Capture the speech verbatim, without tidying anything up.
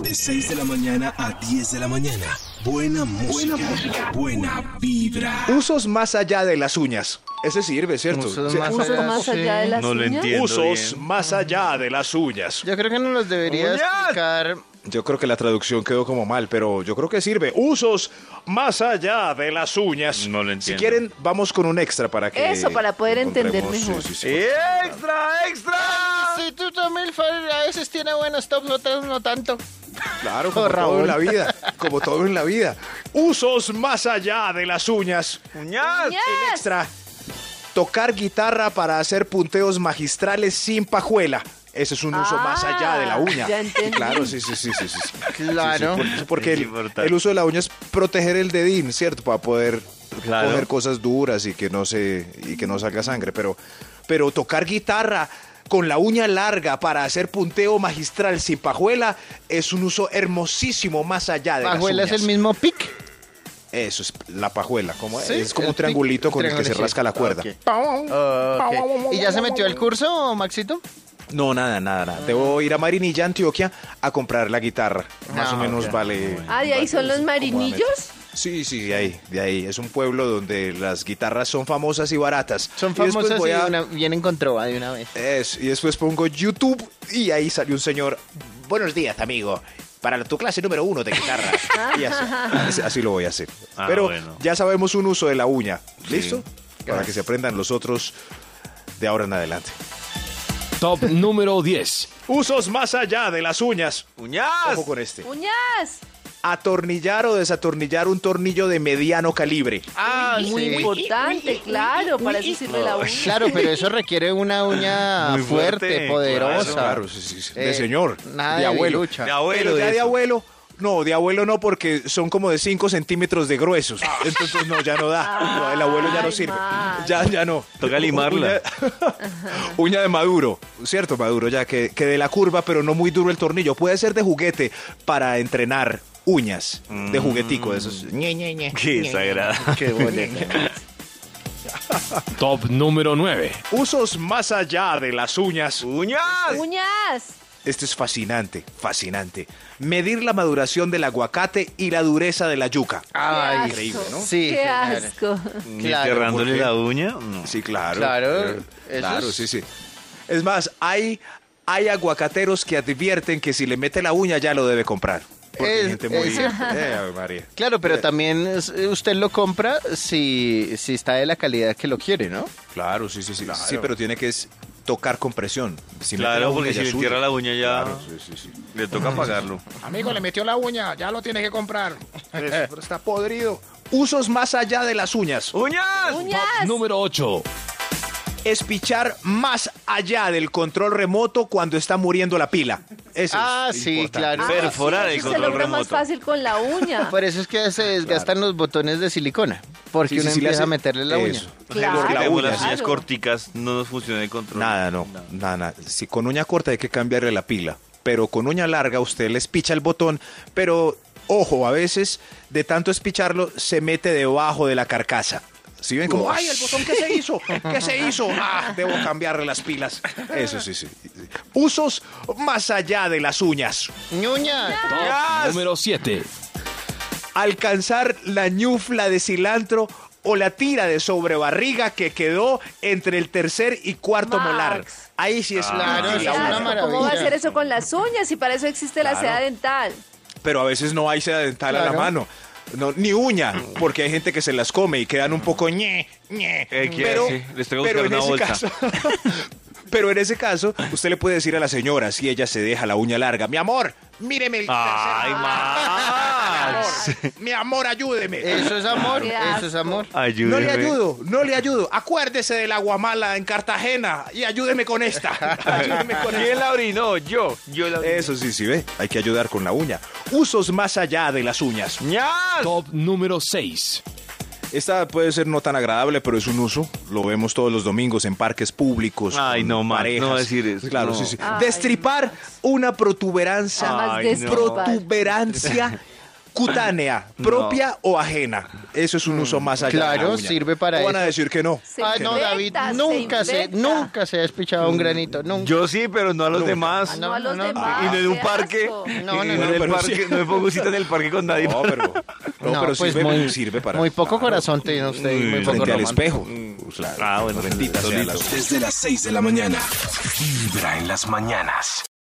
De seis de la mañana a diez de la mañana. Buena música. Buena música. Buena vibra. Usos más allá de las uñas. Ese sirve, ¿cierto? Usos Sí. más ¿Usos allá, más allá de las No lo uñas? entiendo. Usos bien. más allá de las uñas. Yo creo que no los debería ¡Uñas! explicar. Yo creo que la traducción quedó como mal, pero yo creo que sirve. Usos más allá de las uñas. No lo Si entiendo. quieren, vamos con un extra para que... Eso, para poder entender encontremos- mejor. sí, sí, sí. ¡Extra, extra! Sí, tú también, Fer, a veces tiene buenos tops, otros no tanto. Claro, como Oh, todo Raúl. en la vida. Como todo en la vida. Usos más allá de las uñas. ¡Uñas! ¡Uñas! El extra. Tocar guitarra para hacer punteos magistrales sin pajuela. Ese es un uso Ah, más allá de la uña. ya entendí. Claro, sí, sí, sí, sí, sí. Claro. Sí, sí, por- porque Es el, importante. el uso de la uña es proteger el dedín, ¿cierto? Para poder Claro. coger cosas duras y que no se y que no salga sangre, pero pero tocar guitarra con la uña larga para hacer punteo magistral sin pajuela es un uso hermosísimo más allá de Pajuela las es uñas. el mismo pic. Eso es la pajuela, como Sí, es como el un triangulito pic- con el que se triángulo, rasca la sí. cuerda. Ok. ¿Y ya se metió al curso, Maxito? No, nada, nada, nada. Debo ir a Marinilla, Antioquia, a comprar la guitarra. Más No, o menos ok. vale. Ah, ¿de ahí son los marinillos? Sí, sí, de ahí, de ahí. Es un pueblo donde las guitarras son famosas y baratas. Son Y después famosas voy y a- una- vienen con trova de una vez. Eso, y después pongo YouTube y ahí salió un señor. Buenos días, amigo. Para tu clase número uno de guitarra. Y así, así- así lo voy a hacer. Ah, Pero bueno. ya sabemos un uso de la uña. Sí. ¿Listo? Para que se aprendan los otros de ahora en adelante. Top número diez. Usos más allá de las uñas. ¡Uñas! Ojo con este. ¡Uñas! Atornillar o desatornillar un tornillo de mediano calibre. Ah, Muy sí. importante, claro, para eso sirve la uña. Claro, pero eso requiere una uña Muy fuerte, fuerte, poderosa. Claro, sí, sí, sí. De Eh, señor, nada de de abuelo. lucha. De abuelo, Pero ya de de eso. abuelo, no, de abuelo no, porque son como de cinco centímetros de gruesos. Entonces no, ya no da. No, el abuelo ya no Ay, sirve. Max. Ya, ya no. Toca limarla. Uña, uña de maduro, ¿cierto? Maduro, ya que, que de la curva, pero no muy duro el tornillo. Puede ser de juguete para entrenar uñas. De juguetico, de esos. Ñe, ñe, ñe. ¡Qué desagradable! Qué bonito. Top número nueve. Usos más allá de las uñas. ¡Uñas! ¡Uñas! Esto es fascinante, fascinante. Medir la maduración del aguacate y la dureza de la yuca. Ay, Qué increíble, asco. ¿no? Sí, ¡Qué señora. asco! ¿Ni Claro, cerrándole ¿por qué? la uña? No. Sí, claro. Claro, Eh, eso Claro, es- sí, sí. Es más, hay, hay aguacateros que advierten que si le mete la uña ya lo debe comprar. Porque hay Es- gente muy... es- Eh, Ave María. Claro, pero también es- usted lo compra si, si está de la calidad que lo quiere, ¿no? Claro, sí, sí, sí. Sí, pero tiene que es- tocar con presión. Si mete la Claro, uña, porque ya si le es suyo. entierra la uña ya Claro, sí, sí, sí. le toca pagarlo. Amigo, le metió la uña, ya lo tiene que comprar. Eso, pero está podrido. Usos más allá de las uñas. ¡Uñas! ¡Uñas! Número ocho. Espichar más allá del control remoto cuando está muriendo la pila. Eso Ah, es sí, importante. claro. Ah, Perforar sí, el eso se control logra más remoto. fácil con la uña. Por eso es que se desgastan los botones de silicona. Porque Sí, sí, uno sí, le empieza hace- a meterle la uña. Eso. Claro. Porque la Tenemos uña. las uñas Claro. corticas, no nos funciona el control. Nada, no, nada, nada. Si con uña corta hay que cambiarle la pila, pero con uña larga usted le espicha el botón, pero ojo, a veces de tanto espicharlo se mete debajo de la carcasa. Si ven como, ay, el botón, ¿qué se hizo? ¿Qué se hizo? Ah, debo cambiarle las pilas. Eso sí, sí. Usos más allá de las uñas. ¡Ñuña! Top número siete. Alcanzar la ñufla de cilantro o la tira de sobrebarriga que quedó entre el tercer y cuarto Max. molar. Ahí sí es Claro, útil es la Qué una uña. asco. maravilla. ¿Cómo va a hacer eso con las uñas? Y para eso existe la Claro. seda dental. Pero a veces no hay seda dental a la Claro. mano. No, ni uña, porque hay gente que se las come y quedan un poco ñe, ñe. Eh, ¿qué Pero, hace? Les tengo que pero en buscar una ese bolsa. caso, pero en ese caso, usted le puede decir a la señora, si ella se deja la uña larga, mi amor, míreme el ¡Ay, tercer- Max! Mi amor, mi amor, ayúdeme. Eso es amor, Qué eso es asco. amor. Ayúdeme. No le ayudo, no le ayudo. Acuérdese del aguamala en Cartagena y ayúdeme con esta. Ayúdeme con ¿Quién esta. la orinó? Yo. Yo la oriné. Eso sí, sí ve. Hay que ayudar con la uña. Usos más allá de las uñas. ¡Ñas! Top número seis. Esta puede ser no tan agradable, pero es un uso. Lo vemos todos los domingos en parques públicos. Ay, con no, Max, parejas. no va a decir eso, Claro, no. sí, sí. Ay, Destripar una protuberancia. Además, Ay, no. destripar. Protuberancia cutánea, propia o ajena. Eso es un uso más allá de la Claro, uña. sirve para ¿O van a eso. decir que no? Se Ay, no, inventa, David, se nunca se, inventa. nunca se ha despichado un granito, nunca. Yo sí, pero no a los Nunca. demás. No, a los No, no, demás. y no en un qué parque. asco. No, Y no, no, no. en el pero parque, sí. no me pongo cita en el parque con nadie. No, pero, no, No, pero pues sirve, muy, sirve para... muy poco claro, corazón tiene usted y muy Mm, poco frente al romántico. espejo. Claro, Ah, bueno, bendita sea la solito. Desde las seis de la mañana. Vibra en las mañanas.